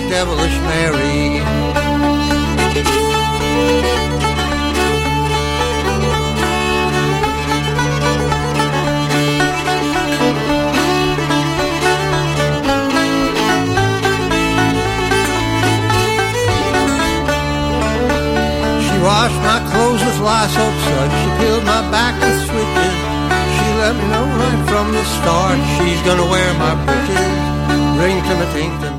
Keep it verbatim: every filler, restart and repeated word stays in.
devilish Mary. She washed my clothes with Lysol suds. She peeled my back with switches. She let me know right from the start she's gonna wear my britches. Ring to my tink